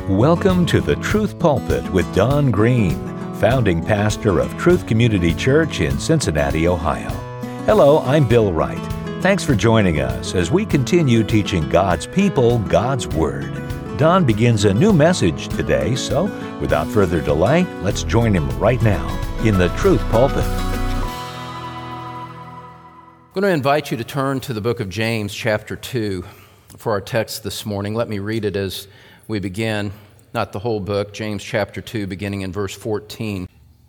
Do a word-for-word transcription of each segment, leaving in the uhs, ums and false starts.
Welcome to the Truth Pulpit with Don Green, founding pastor of Truth Community Church in Cincinnati, Ohio. Hello, I'm Bill Wright. Thanks for joining us as we continue teaching God's people God's Word. Don begins a new message today, so without further delay, let's join him right now in the Truth Pulpit. I'm going to invite you to turn to the book of James, chapter two, for our text this morning. Let me read it as we begin, not the whole book, James chapter two, beginning in verse fourteen.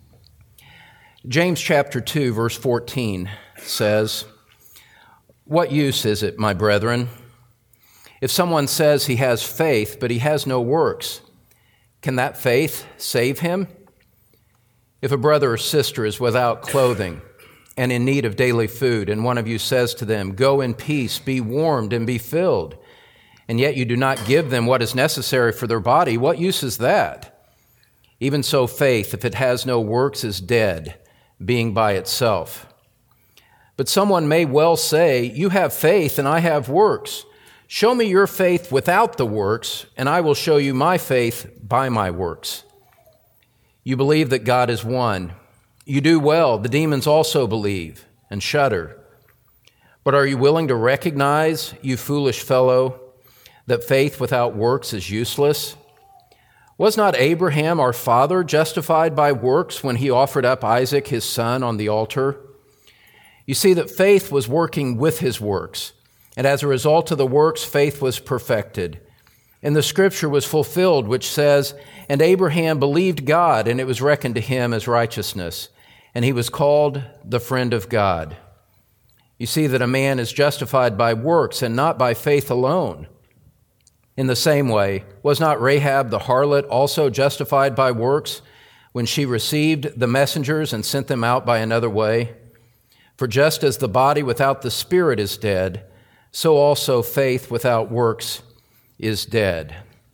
James chapter two, verse fourteen says, "What use is it, my brethren, if someone says he has faith, but he has no works? Can that faith save him? If a brother or sister is without clothing and in need of daily food, and one of you says to them, 'Go in peace, be warmed and be filled,' and yet you do not give them what is necessary for their body, what use is that? Even so, faith, if it has no works, is dead, being by itself. But someone may well say, 'You have faith and I have works. Show me your faith without the works, and I will show you my faith by my works.' You believe that God is one. You do well. The demons also believe and shudder. But are you willing to recognize, you foolish fellow, that faith without works is useless? Was not Abraham our father justified by works when he offered up Isaac his son on the altar? You see that faith was working with his works, and as a result of the works, faith was perfected. And the scripture was fulfilled, which says, 'And Abraham believed God, and it was reckoned to him as righteousness, and he was called the friend of God.' You see that a man is justified by works and not by faith alone. In the same way, was not Rahab the harlot also justified by works when she received the messengers and sent them out by another way? For just as the body without the spirit is dead, so also faith without works is dead."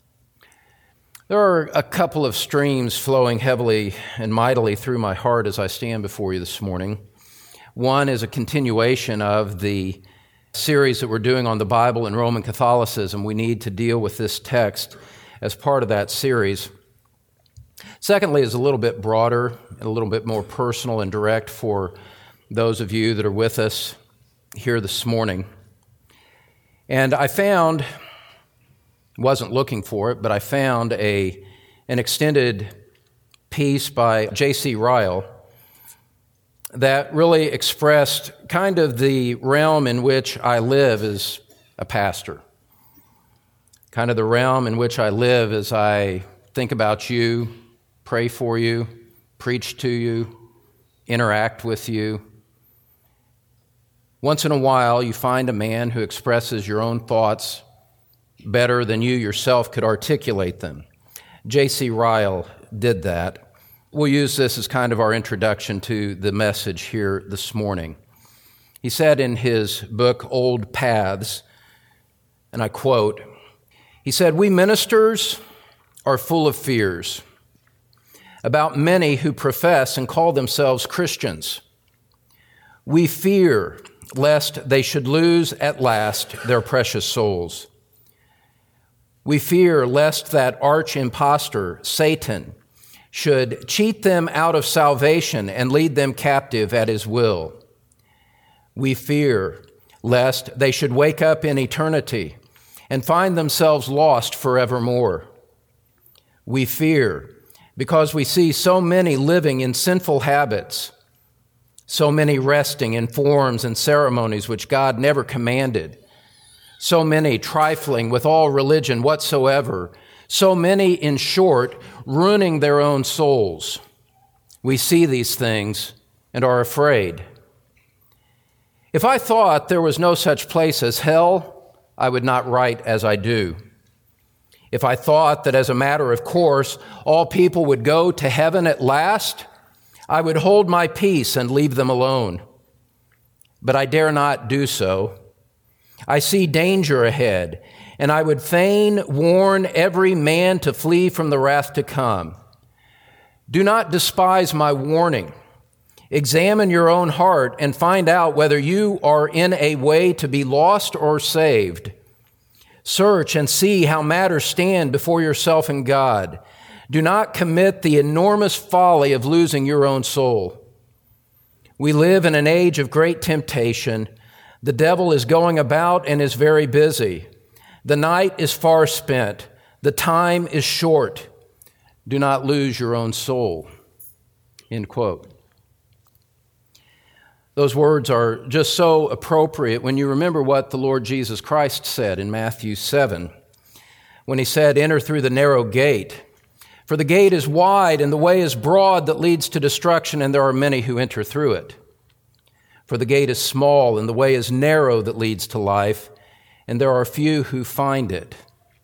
There are a couple of streams flowing heavily and mightily through my heart as I stand before you this morning. One is a continuation of the series that we're doing on the Bible and Roman Catholicism. We need to deal with this text as part of that series. Secondly, is a little bit broader and a little bit more personal and direct for those of you that are with us here this morning. And I found, wasn't looking for it, but I found a an extended piece by J C Ryle that really expressed kind of the realm in which I live as a pastor, kind of the realm in which I live as I think about you, pray for you, preach to you, interact with you. Once in a while, you find a man who expresses your own thoughts better than you yourself could articulate them. J C Ryle did that. We'll use this as kind of our introduction to the message here this morning. He said in his book, Old Paths, and I quote, he said, "We ministers are full of fears about many who profess and call themselves Christians. We fear lest they should lose at last their precious souls. We fear lest that arch impostor, Satan, should cheat them out of salvation and lead them captive at his will. We fear lest they should wake up in eternity and find themselves lost forevermore. We fear because we see so many living in sinful habits, so many resting in forms and ceremonies which God never commanded, so many trifling with all religion whatsoever, so many, in short, ruining their own souls. We see these things and are afraid. If I thought there was no such place as hell, I would not write as I do. If I thought that as a matter of course, all people would go to heaven at last, I would hold my peace and leave them alone. But I dare not do so. I see danger ahead, and I would fain warn every man to flee from the wrath to come. Do not despise my warning. Examine your own heart and find out whether you are in a way to be lost or saved. Search and see how matters stand before yourself and God. Do not commit the enormous folly of losing your own soul. We live in an age of great temptation. The devil is going about and is very busy. The night is far spent. The time is short. Do not lose your own soul." End quote. Those words are just so appropriate when you remember what the Lord Jesus Christ said in Matthew seven, when he said, "Enter through the narrow gate. For the gate is wide and the way is broad that leads to destruction, and there are many who enter through it. For the gate is small and the way is narrow that leads to life, and there are few who find it."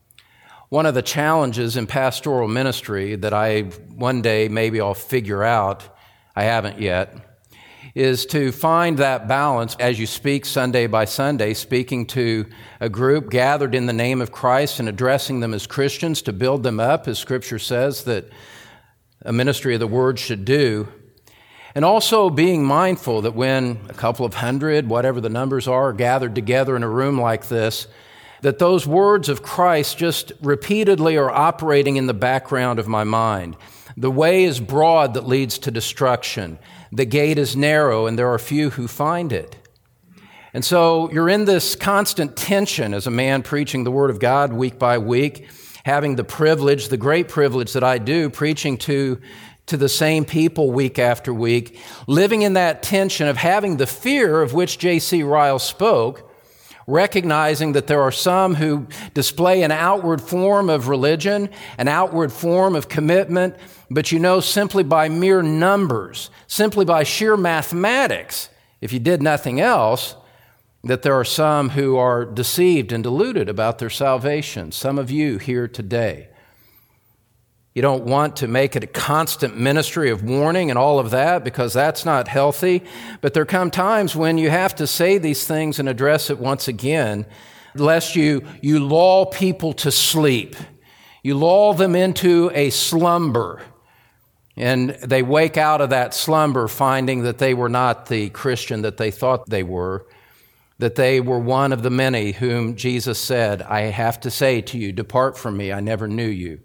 One of the challenges in pastoral ministry that I one day maybe I'll figure out, I haven't yet, is to find that balance as you speak Sunday by Sunday, speaking to a group gathered in the name of Christ and addressing them as Christians to build them up, as Scripture says that a ministry of the Word should do. And also being mindful that when a couple of hundred, whatever the numbers are, are gathered together in a room like this, that those words of Christ just repeatedly are operating in the background of my mind. The way is broad that leads to destruction. The gate is narrow, and there are few who find it. And so you're in this constant tension as a man preaching the Word of God week by week, having the privilege, the great privilege that I do, preaching to, to the same people week after week, living in that tension of having the fear of which J C Ryle spoke, recognizing that there are some who display an outward form of religion, an outward form of commitment, but you know simply by mere numbers, simply by sheer mathematics, if you did nothing else, that there are some who are deceived and deluded about their salvation. Some of you here today. You don't want to make it a constant ministry of warning and all of that because that's not healthy. But there come times when you have to say these things and address it once again, lest you, you lull people to sleep. You lull them into a slumber, and they wake out of that slumber finding that they were not the Christian that they thought they were, that they were one of the many whom Jesus said, "I have to say to you, depart from me, I never knew you."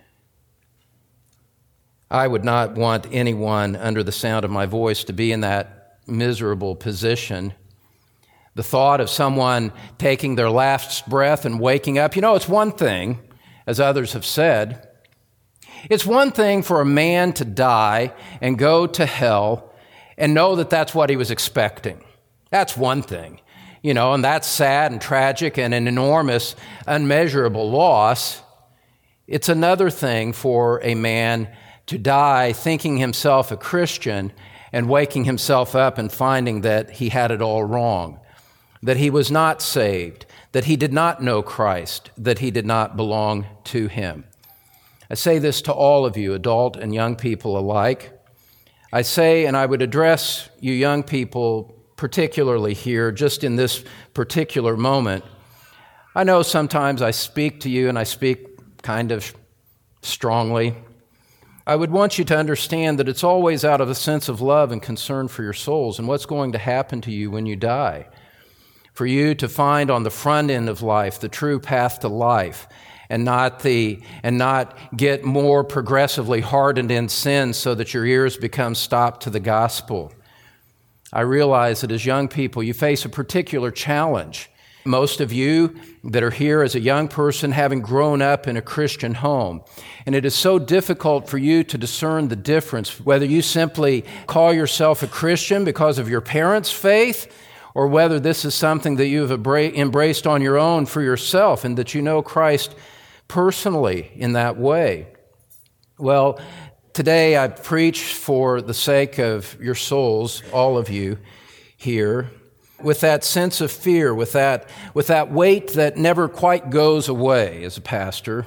I would not want anyone under the sound of my voice to be in that miserable position. The thought of someone taking their last breath and waking up, you know, it's one thing, as others have said, it's one thing for a man to die and go to hell and know that that's what he was expecting. That's one thing, you know, and that's sad and tragic and an enormous, unmeasurable loss. It's another thing for a man to die thinking himself a Christian and waking himself up and finding that he had it all wrong, that he was not saved, that he did not know Christ, that he did not belong to him. I say this to all of you, adult and young people alike. I say, and I would address you young people particularly here, just in this particular moment. I know sometimes I speak to you and I speak kind of strongly. I would want you to understand that it's always out of a sense of love and concern for your souls and what's going to happen to you when you die. For you to find on the front end of life the true path to life and not the and not get more progressively hardened in sin so that your ears become stopped to the gospel. I realize that as young people you face a particular challenge. Most of you that are here as a young person having grown up in a Christian home. And it is so difficult for you to discern the difference, whether you simply call yourself a Christian because of your parents' faith, or whether this is something that you have embraced on your own for yourself and that you know Christ personally in that way. Well, today I preach for the sake of your souls, all of you here, with that sense of fear, with that, with that weight that never quite goes away as a pastor,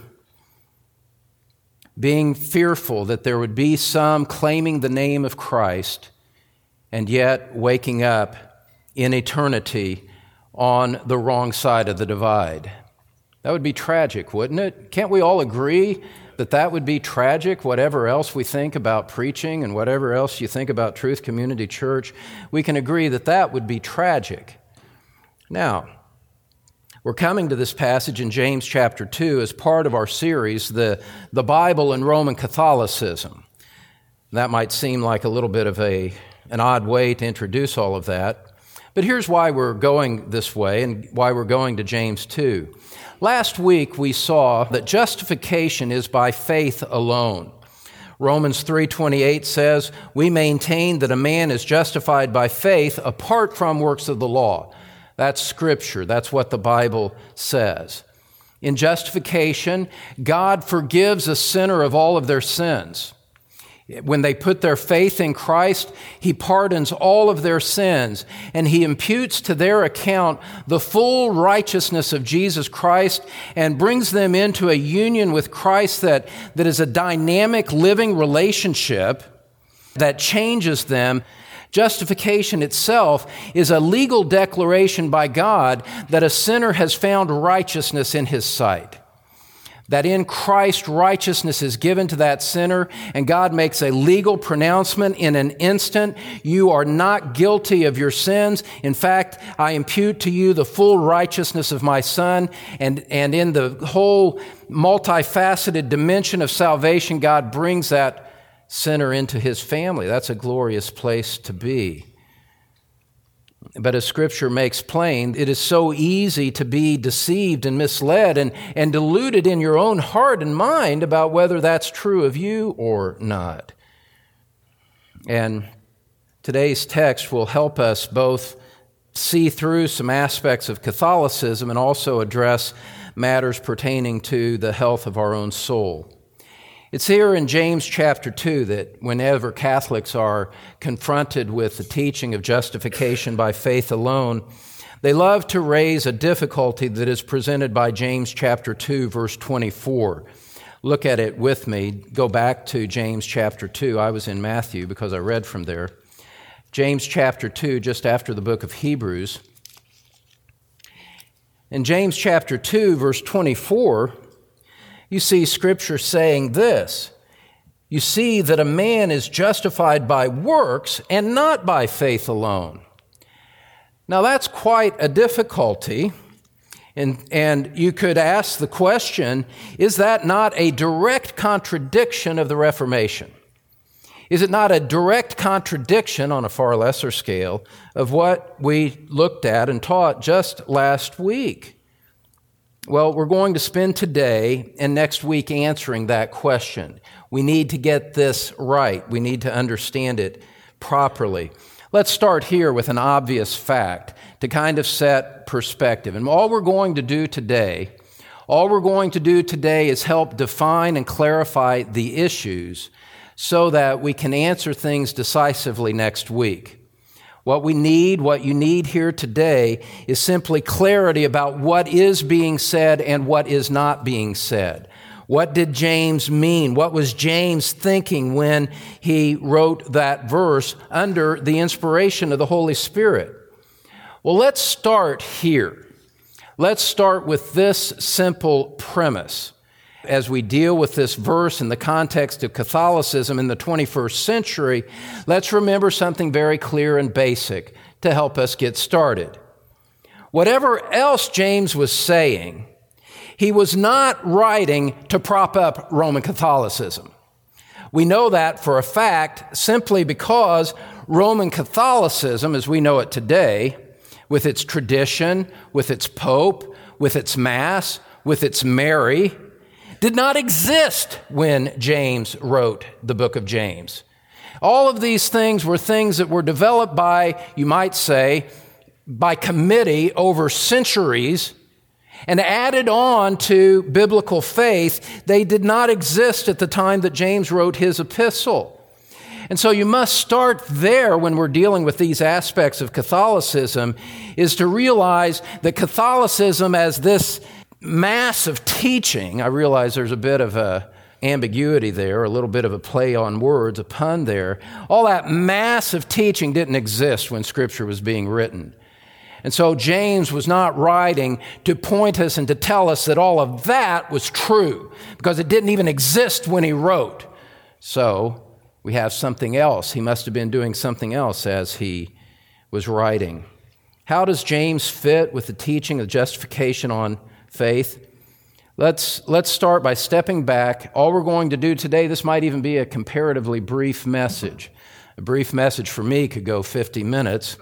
being fearful that there would be some claiming the name of Christ and yet waking up in eternity on the wrong side of the divide. That would be tragic, wouldn't it? Can't we all agree that that would be tragic, whatever else we think about preaching and whatever else you think about Truth Community Church? We can agree that that would be tragic. Now, We're coming to this passage in James chapter two as part of our series, the, the Bible and Roman Catholicism. That might seem like a little bit of a, an odd way to introduce all of that, but here's why we're going this way and why we're going to James two. Last week we saw that justification is by faith alone. Romans three twenty-eight says, "We maintain that a man is justified by faith apart from works of the law." That's Scripture. That's what the Bible says. In justification, God forgives a sinner of all of their sins. When they put their faith in Christ, He pardons all of their sins, and He imputes to their account the full righteousness of Jesus Christ and brings them into a union with Christ that, that is a dynamic, living relationship that changes them. Justification itself is a legal declaration by God that a sinner has found righteousness in His sight. That in Christ, righteousness is given to that sinner, and God makes a legal pronouncement in an instant. You are not guilty of your sins. In fact, I impute to you the full righteousness of my Son, and, and in the whole multifaceted dimension of salvation, God brings that sinner into His family. That's a glorious place to be. But as Scripture makes plain, it is so easy to be deceived and misled and, and deluded in your own heart and mind about whether that's true of you or not. And today's text will help us both see through some aspects of Catholicism and also address matters pertaining to the health of our own soul. It's here in James chapter two that whenever Catholics are confronted with the teaching of justification by faith alone, they love to raise a difficulty that is presented by James chapter two, verse twenty-four. Look at it with me. Go back to James chapter two. I was in Matthew because I read from there. James chapter two, just after the book of Hebrews. In James chapter two, verse twenty-four, you see Scripture saying this: "You see that a man is justified by works and not by faith alone." Now that's quite a difficulty, and, and you could ask the question, is that not a direct contradiction of the Reformation? Is it not a direct contradiction on a far lesser scale of what we looked at and taught just last week? Well, we're going to spend today and next week answering that question. We need to get this right. We need to understand it properly. Let's start here with an obvious fact to kind of set perspective. And all we're going to do today, all we're going to do today is help define and clarify the issues so that we can answer things decisively next week. What we need, what you need here today is simply clarity about what is being said and what is not being said. What did James mean? What was James thinking when he wrote that verse under the inspiration of the Holy Spirit? Well, let's start here. Let's start with this simple premise. As we deal with this verse in the context of Catholicism in the twenty-first century, let's remember something very clear and basic to help us get started. Whatever else James was saying, he was not writing to prop up Roman Catholicism. We know that for a fact simply because Roman Catholicism, as we know it today, with its tradition, with its pope, with its mass, with its Mary, did not exist when James wrote the book of James. All of these things were things that were developed by, you might say, by committee over centuries and added on to biblical faith. They did not exist at the time that James wrote his epistle. And so you must start there when we're dealing with these aspects of Catholicism, is to realize that Catholicism as this mass of teaching, I realize there's a bit of a ambiguity there, a little bit of a play on words, a pun there. All that mass of teaching didn't exist when Scripture was being written. And so James was not writing to point us and to tell us that all of that was true, because it didn't even exist when he wrote. So we have something else. He must have been doing something else as he was writing. How does James fit with the teaching of justification on faith? Let's, let's start by stepping back. All we're going to do today, this might even be a comparatively brief message. A brief message for me could go fifty minutes.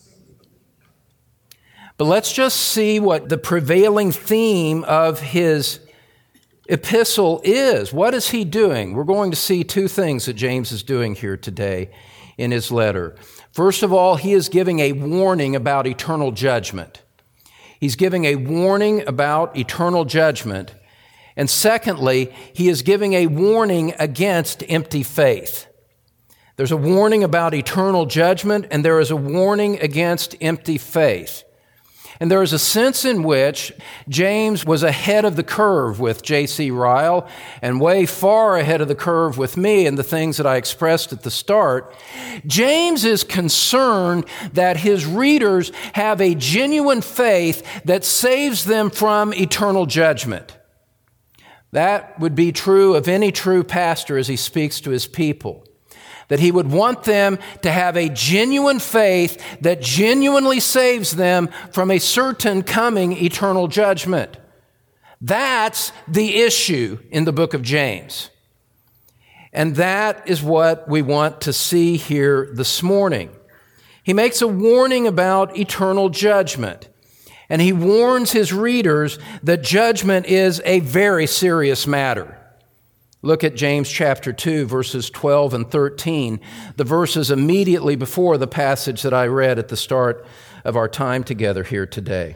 But let's just see what the prevailing theme of his epistle is. What is he doing? We're going to see two things that James is doing here today in his letter. First of all, he is giving a warning about eternal judgment. He's giving a warning about eternal judgment. And secondly, he is giving a warning against empty faith. There's a warning about eternal judgment, and there is a warning against empty faith. And there is a sense in which James was ahead of the curve with J C Ryle and way far ahead of the curve with me and the things that I expressed at the start. James is concerned that his readers have a genuine faith that saves them from eternal judgment. That would be true of any true pastor as he speaks to his people. That he would want them to have a genuine faith that genuinely saves them from a certain coming eternal judgment. That's the issue in the book of James. And that is what we want to see here this morning. He makes a warning about eternal judgment. And he warns his readers that judgment is a very serious matter. Look at James chapter two, verses twelve and thirteen, the verses immediately before the passage that I read at the start of our time together here today.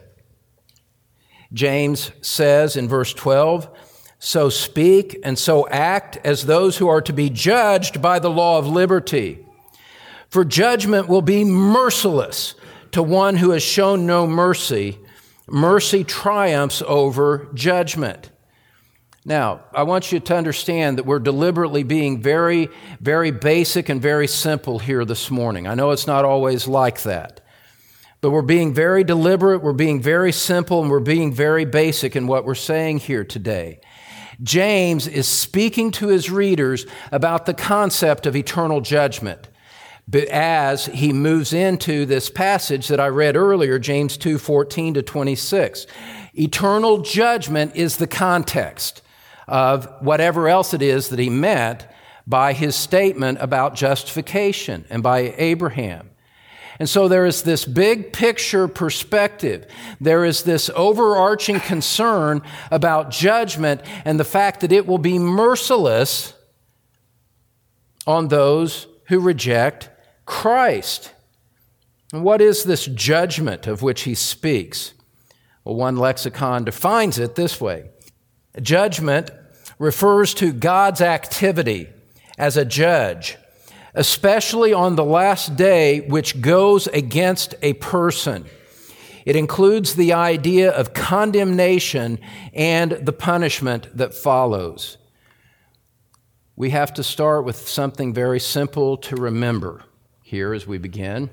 James says in verse twelve, "So speak and so act as those who are to be judged by the law of liberty. For judgment will be merciless to one who has shown no mercy. Mercy triumphs over judgment." Now, I want you to understand that we're deliberately being very, very basic and very simple here this morning. I know it's not always like that, but we're being very deliberate, we're being very simple, and we're being very basic in what we're saying here today. James is speaking to his readers about the concept of eternal judgment as he moves into this passage that I read earlier, James two, fourteen to twenty-six. Eternal judgment is the context of whatever else it is that he meant by his statement about justification and by Abraham. And so there is this big picture perspective. There is this overarching concern about judgment and the fact that it will be merciless on those who reject Christ. And what is this judgment of which he speaks? Well, one lexicon defines it this way. Judgment refers to God's activity as a judge, especially on the last day, which goes against a person. It includes the idea of condemnation and the punishment that follows. We have to start with something very simple to remember here as we begin,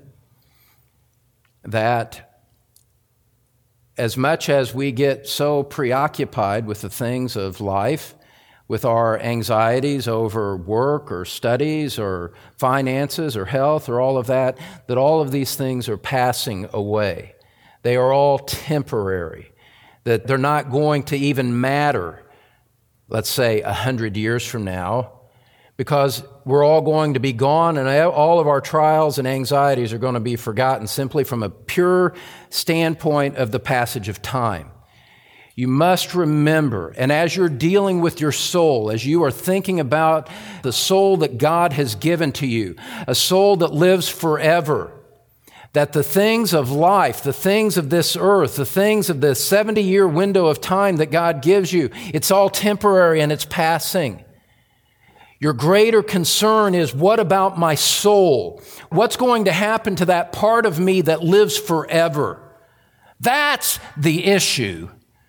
that as much as we get so preoccupied with the things of life, with our anxieties over work or studies or finances or health or all of that, that all of these things are passing away. They are all temporary, that they're not going to even matter, let's say, a hundred years from now, because we're all going to be gone and all of our trials and anxieties are going to be forgotten simply from a pure standpoint of the passage of time. You must remember, and as you're dealing with your soul, as you are thinking about the soul that God has given to you, a soul that lives forever, that the things of life, the things of this earth, the things of the seventy-year window of time that God gives you, it's all temporary and it's passing. Your greater concern is, what about my soul? What's going to happen to that part of me that lives forever? That's the issue.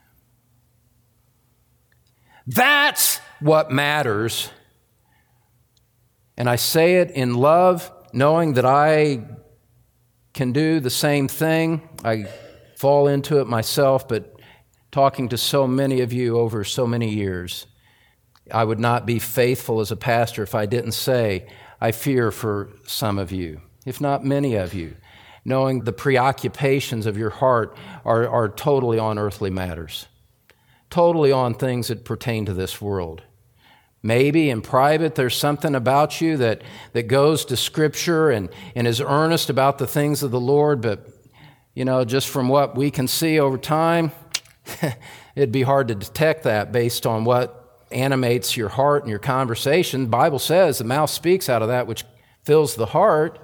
That's what matters. And I say it in love, knowing that I can do the same thing. I fall into it myself, but talking to so many of you over so many years, I would not be faithful as a pastor if I didn't say, I fear for some of you, if not many of you. knowing the preoccupations of your heart are, are totally on earthly matters, totally on things that pertain to this world. Maybe in private there's something about you that, that goes to Scripture and, and is earnest about the things of the Lord, but, you know, just from what we can see over time, it'd be hard to detect that based on what animates your heart and your conversation. The Bible says the mouth speaks out of that which fills the heart.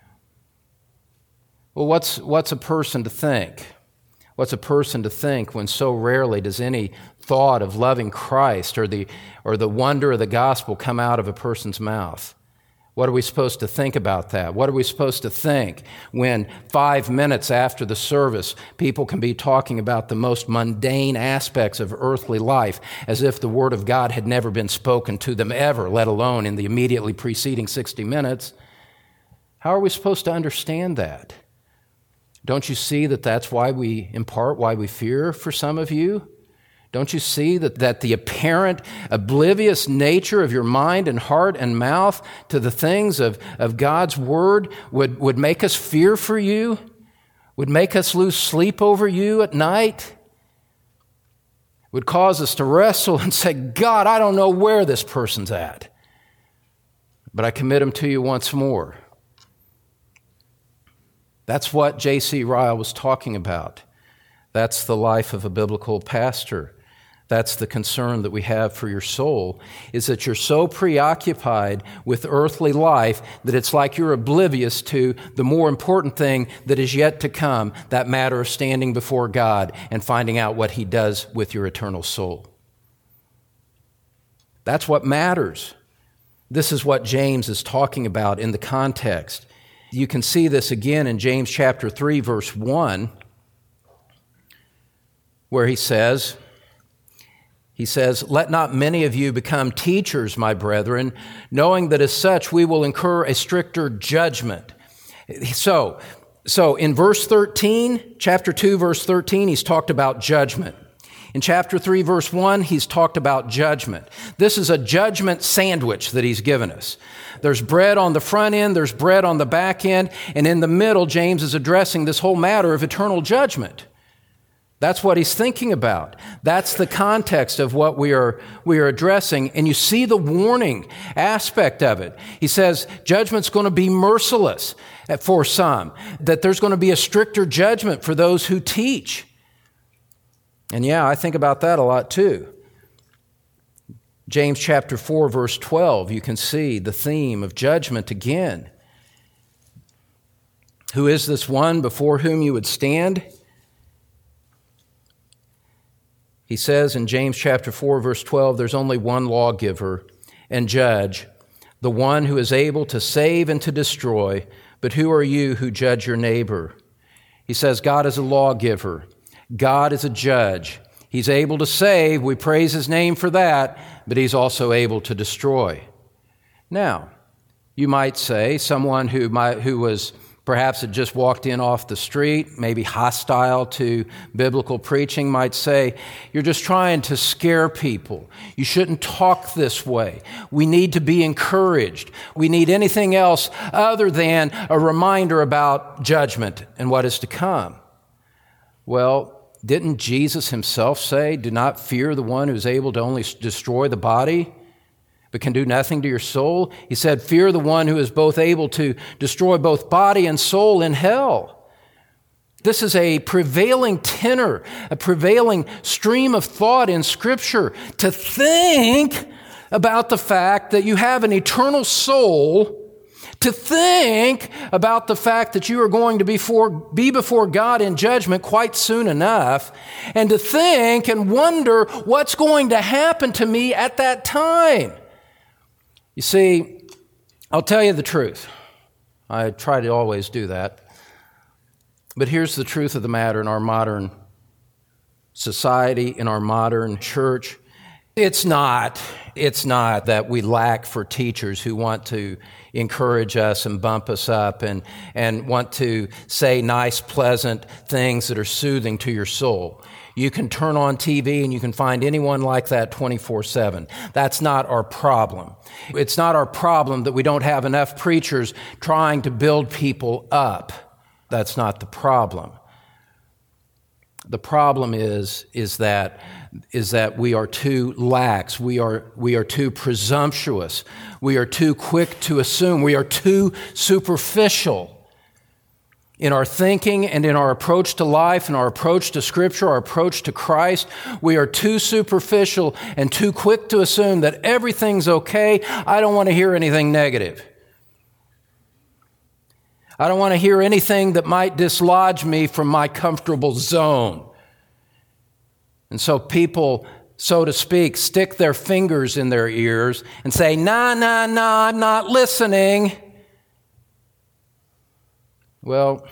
Well, what's, what's a person to think? What's a person to think when so rarely does any thought of loving Christ or the, or the wonder of the gospel come out of a person's mouth? What are we supposed to think about that? What are we supposed to think when five minutes after the service, people can be talking about the most mundane aspects of earthly life as if the Word of God had never been spoken to them ever, let alone in the immediately preceding sixty minutes? How are we supposed to understand that? Don't you see that that's why we, in part, why we fear for some of you? Don't you see that, that the apparent oblivious nature of your mind and heart and mouth to the things of, of God's Word would, would make us fear for you, would make us lose sleep over you at night, would cause us to wrestle and say, God, I don't know where this person's at, but I commit him to you once more. That's what J C Ryle was talking about. That's the life of a biblical pastor. That's the concern that we have for your soul, is that you're so preoccupied with earthly life that it's like you're oblivious to the more important thing that is yet to come, that matter of standing before God and finding out what He does with your eternal soul. That's what matters. This is what James is talking about in the context. You can see this again in James chapter three, verse one, where he says, he says, "Let not many of you become teachers, my brethren, knowing that as such we will incur a stricter judgment." So, so in verse thirteen, chapter two, verse thirteen, he's talked about judgment. In chapter three, verse one, he's talked about judgment. This is a judgment sandwich that he's given us. There's bread on the front end, there's bread on the back end, and in the middle, James is addressing this whole matter of eternal judgment. That's what he's thinking about. That's the context of what we are, we are addressing, and you see the warning aspect of it. He says judgment's going to be merciless for some, that there's going to be a stricter judgment for those who teach. And yeah, I think about that a lot too. James chapter four, verse twelve, you can see the theme of judgment again. Who is this one before whom you would stand? He says in James chapter four, verse twelve, there's only one lawgiver and judge, the one who is able to save and to destroy. But who are you who judge your neighbor? He says God is a lawgiver. God is a judge. He's able to save. We praise His name for that, but He's also able to destroy. Now, you might say someone who might, who was perhaps had just walked in off the street, maybe hostile to biblical preaching, might say, you're just trying to scare people. You shouldn't talk this way. We need to be encouraged. We need anything else other than a reminder about judgment and what is to come. Well, didn't Jesus Himself say, do not fear the one who's able to only destroy the body, but can do nothing to your soul? He said, fear the one who is both able to destroy both body and soul in hell. This is a prevailing tenor, a prevailing stream of thought in Scripture, to think about the fact that you have an eternal soul, to think about the fact that you are going to be, for, be before God in judgment quite soon enough, and to think and wonder what's going to happen to me at that time. You see, I'll tell you the truth. I try to always do that. But here's the truth of the matter in our modern society, in our modern church. It's not, it's not that we lack for teachers who want to encourage us and bump us up and, and want to say nice, pleasant things that are soothing to your soul. You can turn on T V and you can find anyone like that twenty-four seven. That's not our problem. It's not our problem that we don't have enough preachers trying to build people up. That's not the problem. The problem is, is that, is that we are too lax. We are, we are too presumptuous. We are too quick to assume. We are too superficial in our thinking and in our approach to life and our approach to Scripture, our approach to Christ. We are too superficial and too quick to assume that everything's okay. I don't want to hear anything negative. I don't want to hear anything that might dislodge me from my comfortable zone. And so people, so to speak, stick their fingers in their ears and say, nah, nah, nah, I'm not listening. Well,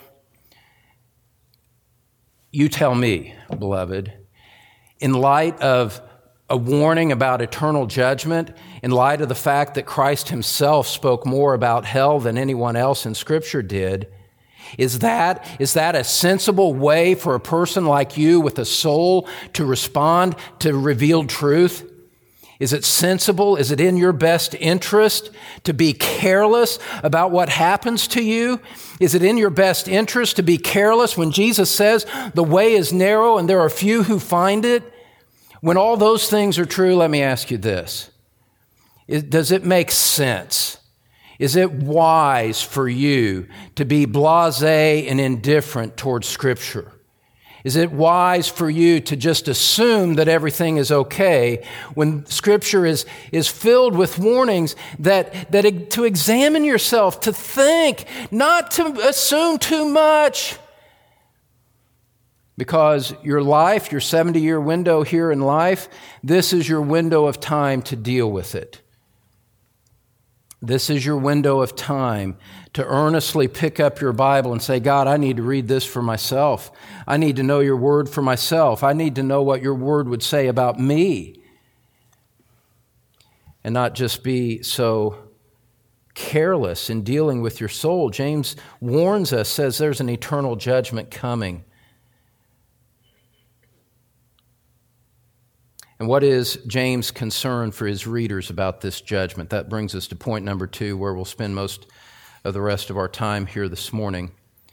you tell me, beloved, in light of a warning about eternal judgment, in light of the fact that Christ himself spoke more about hell than anyone else in Scripture did, is that, is that a sensible way for a person like you with a soul to respond to revealed truth? Is it sensible? Is it in your best interest to be careless about what happens to you? Is it in your best interest to be careless when Jesus says the way is narrow and there are few who find it? When all those things are true, let me ask you this. Does it make sense? Is it wise for you to be blasé and indifferent towards Scripture? Is it wise for you to just assume that everything is okay when Scripture is, is filled with warnings that, that to examine yourself, to think, not to assume too much? Because your life, your seventy-year window here in life, this is your window of time to deal with it. This is your window of time to earnestly pick up your Bible and say, God, I need to read this for myself. I need to know your word for myself. I need to know what your word would say about me. And not just be so careless in dealing with your soul. James warns us, says there's an eternal judgment coming. And what is James' concern for his readers about this judgment? That brings us to point number two, where we'll spend most of the rest of our time here this morning.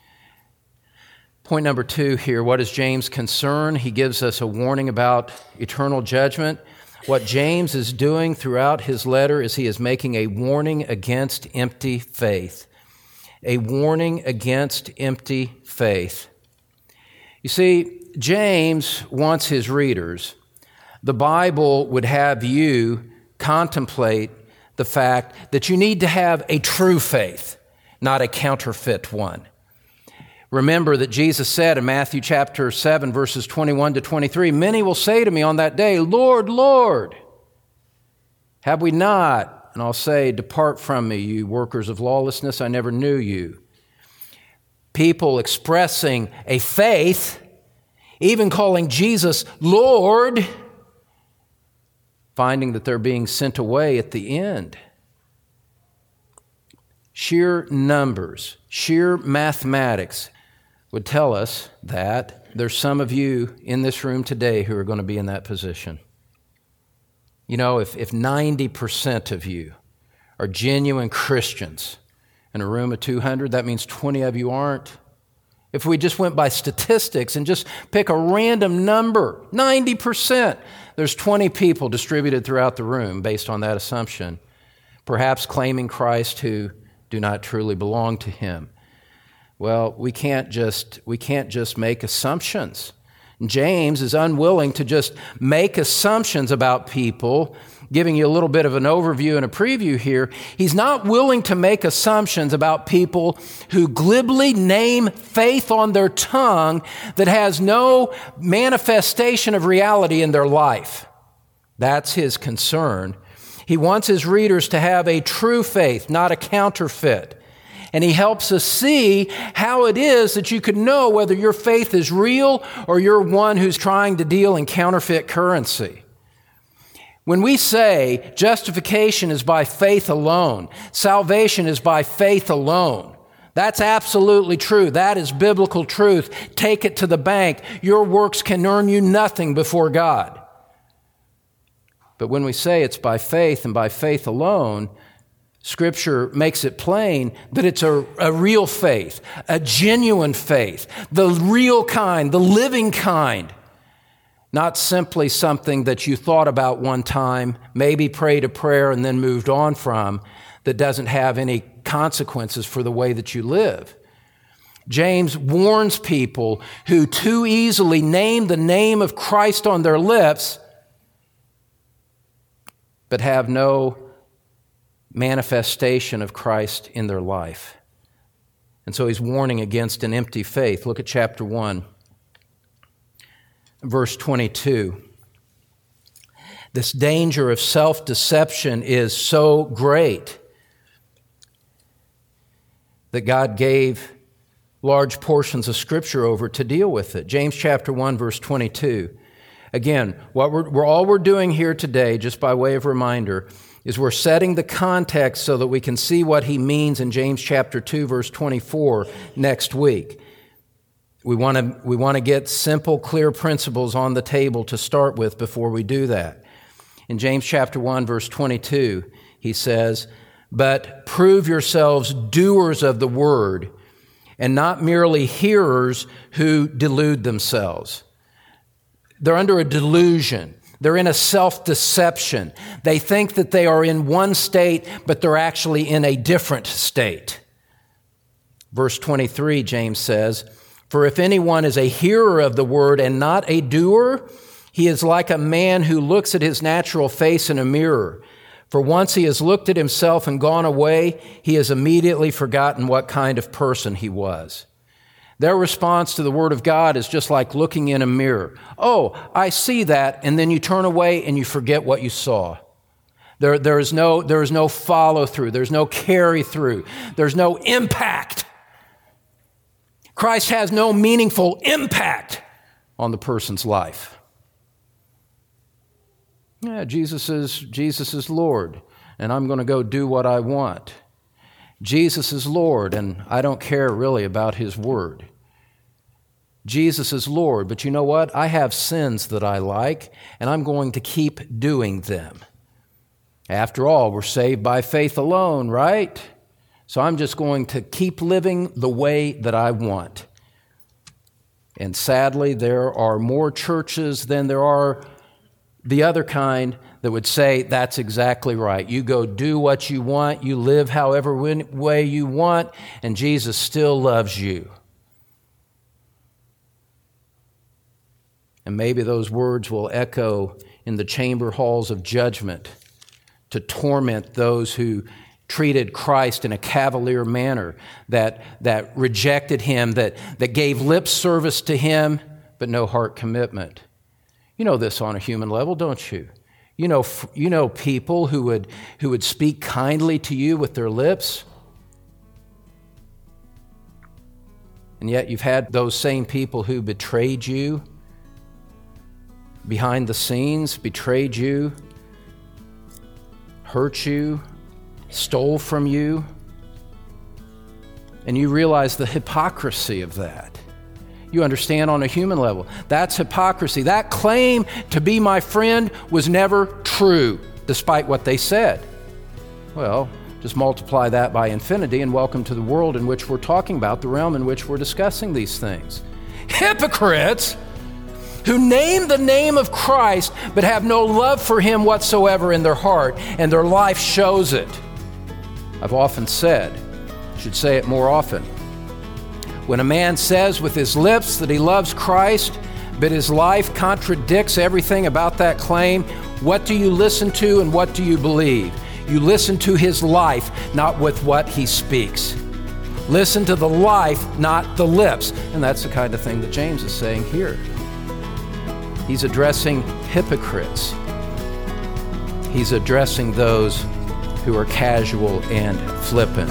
Point number two here, what is James' concern? He gives us a warning about eternal judgment. What James is doing throughout his letter is he is making a warning against empty faith. A warning against empty faith. You see, James wants his readers, the Bible would have you contemplate the fact that you need to have a true faith, not a counterfeit one. Remember that Jesus said in Matthew chapter seven, verses twenty-one to twenty-three, many will say to me on that day, Lord, Lord, have we not? And I'll say, depart from me, you workers of lawlessness, I never knew you. People expressing a faith, even calling Jesus Lord, finding that they're being sent away at the end. Sheer numbers, sheer mathematics would tell us that there's some of you in this room today who are going to be in that position. You know, if, if ninety percent of you are genuine Christians in a room of two hundred, that means twenty of you aren't. If we just went by statistics and just pick a random number, ninety percent, there's twenty people distributed throughout the room based on that assumption, perhaps claiming Christ who do not truly belong to Him. Well, we can't just, we can't just make assumptions. James is unwilling to just make assumptions about people, giving you a little bit of an overview and a preview here. He's not willing to make assumptions about people who glibly name faith on their tongue that has no manifestation of reality in their life. That's his concern. He wants his readers to have a true faith, not a counterfeit. And he helps us see how it is that you can know whether your faith is real or you're one who's trying to deal in counterfeit currency. When we say justification is by faith alone, salvation is by faith alone, that's absolutely true. That is biblical truth. Take it to the bank. Your works can earn you nothing before God. But when we say it's by faith and by faith alone, Scripture makes it plain that it's a, a real faith, a genuine faith, the real kind, the living kind, not simply something that you thought about one time, maybe prayed a prayer and then moved on from, that doesn't have any consequences for the way that you live. James warns people who too easily name the name of Christ on their lips, but have no manifestation of Christ in their life. And so he's warning against an empty faith. Look at chapter one, verse twenty-two. This danger of self-deception is so great that God gave large portions of Scripture over to deal with it. James chapter one, verse twenty-two. Again, what we're, we're all we're doing here today, just by way of reminder, is we're setting the context so that we can see what he means in James chapter two, verse twenty-four next week. We want to we want to get simple, clear principles on the table to start with before we do that. In James chapter one, verse twenty-two, he says, "But prove yourselves doers of the word, and not merely hearers who delude themselves." They're under a delusion. They're in a self-deception. They think that they are in one state, but they're actually in a different state. Verse twenty-three, James says, "For if anyone is a hearer of the word and not a doer, he is like a man who looks at his natural face in a mirror. For once he has looked at himself and gone away, he has immediately forgotten what kind of person he was." Their response to the Word of God is just like looking in a mirror. Oh, I see that, and then you turn away and you forget what you saw. There, there is no, there is no follow-through. There's no carry-through. There's no impact. Christ has no meaningful impact on the person's life. Yeah, Jesus is, Jesus is Lord, and I'm going to go do what I want. Jesus is Lord, and I don't care really about His Word. Jesus is Lord, but you know what? I have sins that I like, and I'm going to keep doing them. After all, we're saved by faith alone, right? So I'm just going to keep living the way that I want. And sadly, there are more churches than there are the other kind that would say that's exactly right. You go do what you want, you live however way you want, and Jesus still loves you. And maybe those words will echo in the chamber halls of judgment to torment those who treated Christ in a cavalier manner, that, that rejected Him, that, that gave lip service to Him, but no heart commitment. You know this on a human level, don't you? You know, you know people who would, who would speak kindly to you with their lips, and yet you've had those same people who betrayed you behind the scenes, betrayed you, hurt you, stole from you, and you realize the hypocrisy of that. You understand on a human level. That's hypocrisy. That claim to be my friend was never true, despite what they said. Well, just multiply that by infinity and welcome to the world in which we're talking about, the realm in which we're discussing these things. Hypocrites who name the name of Christ but have no love for Him whatsoever in their heart, and their life shows it. I've often said, I should say it more often, when a man says with his lips that he loves Christ, but his life contradicts everything about that claim, what do you listen to and what do you believe? You listen to his life, not with what he speaks. Listen to the life, not the lips. And that's the kind of thing that James is saying here. He's addressing hypocrites. He's addressing those who are casual and flippant.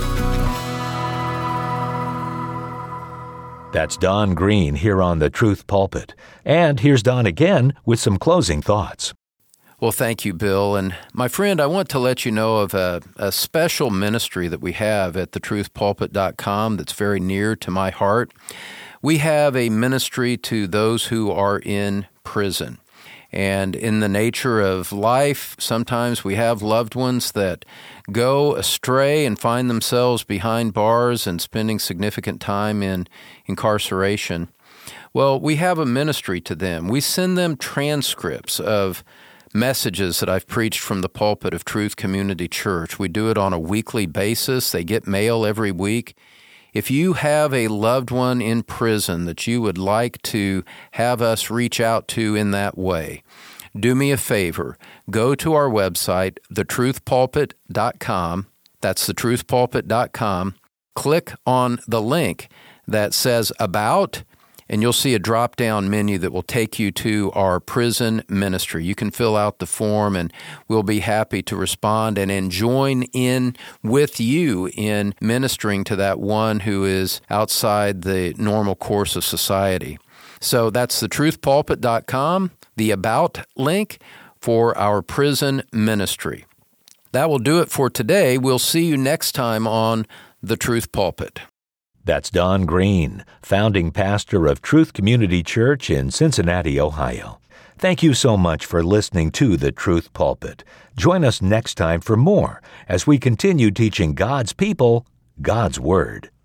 That's Don Green here on the Truth Pulpit. And here's Don again with some closing thoughts. Well, thank you, Bill. And my friend, I want to let you know of a, a special ministry that we have at the truth pulpit dot com that's very near to my heart. We have a ministry to those who are in prison. And in the nature of life, sometimes we have loved ones that go astray and find themselves behind bars and spending significant time in incarceration. Well, we have a ministry to them. We send them transcripts of messages that I've preached from the pulpit of Truth Community Church. We do it on a weekly basis. They get mail every week. If you have a loved one in prison that you would like to have us reach out to in that way, do me a favor. Go to our website, the truth pulpit dot com. That's the truth pulpit dot com. Click on the link that says About, and you'll see a drop-down menu that will take you to our prison ministry. You can fill out the form, and we'll be happy to respond and, and join in with you in ministering to that one who is outside the normal course of society. So that's the truth pulpit dot com, the About link for our prison ministry. That will do it for today. We'll see you next time on The Truth Pulpit. That's Don Green, founding pastor of Truth Community Church in Cincinnati, Ohio. Thank you so much for listening to The Truth Pulpit. Join us next time for more as we continue teaching God's people God's Word.